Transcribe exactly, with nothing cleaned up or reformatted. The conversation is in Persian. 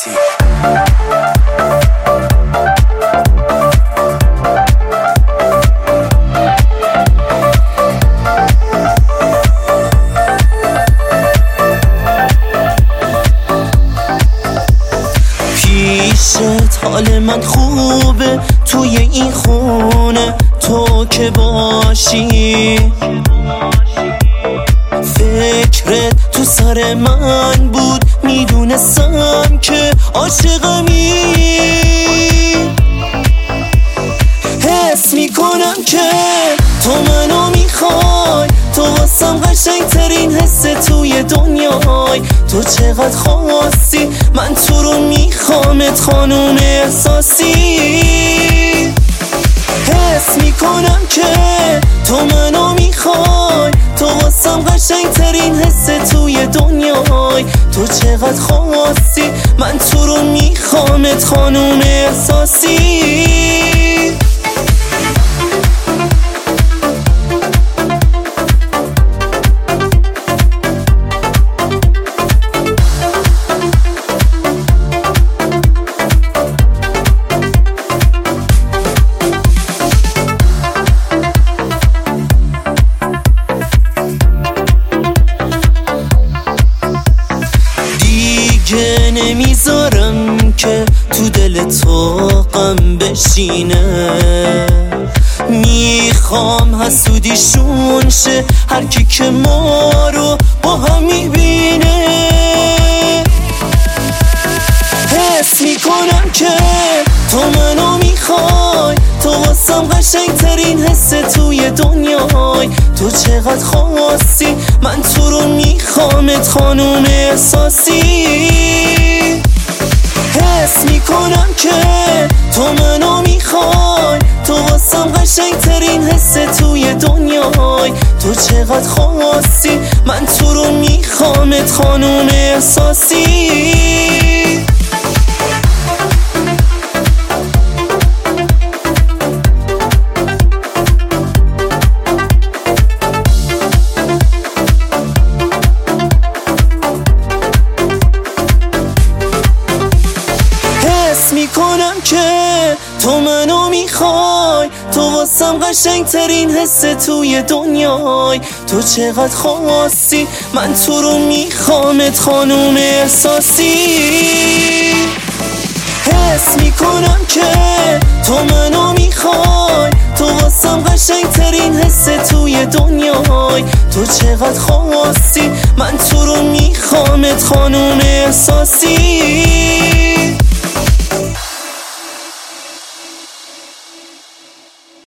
سلامتی. پیشت حال من خوبه، توی این خونه تو که باشی، فکرت تو سر من بود، میدونستم که عاشقمی. حس میکنم که تو منو میخوای، تو واسم قشنگ ترین حس توی دنیای. تو چقدر خواستی، من تو رو میخوامت خانوم احساسی. حس میکنم که تو منو میخوای، تو واسم قشنگ ترین حس توی دنیای. تو چقدر خواستی، من تو رو میخوامت خانوم احساسی. نمیذارم که تو دل تو غم بشینه، میخوام حسودیشون شه هر کی که ما رو با هم میبینه. حس میکنم که تو منو میخوای، تو واسم قشنگ ترین حس توی دنیای. تو چقدر خواستی، من تو رو میخوامت خانوم احساسی. حس میکنم که تو منو میخوای، تو واسم قشنگ ترین حس توی دنیای. تو چقدر خواستی، من تو رو میخوامت خانوم احساسی. حس میکنم که تو منو میخوای، تو واسم قشنگ ترین حس توی دنیای. تو چقدر خواستی، من تو رو میخوامت خانوم احساسی. حس میکنم که تو منو میخوای، تو واسم قشنگ ترین حس توی دنیای. تو چقدر خواستی، من تو رو میخوامت خانوم احساسی.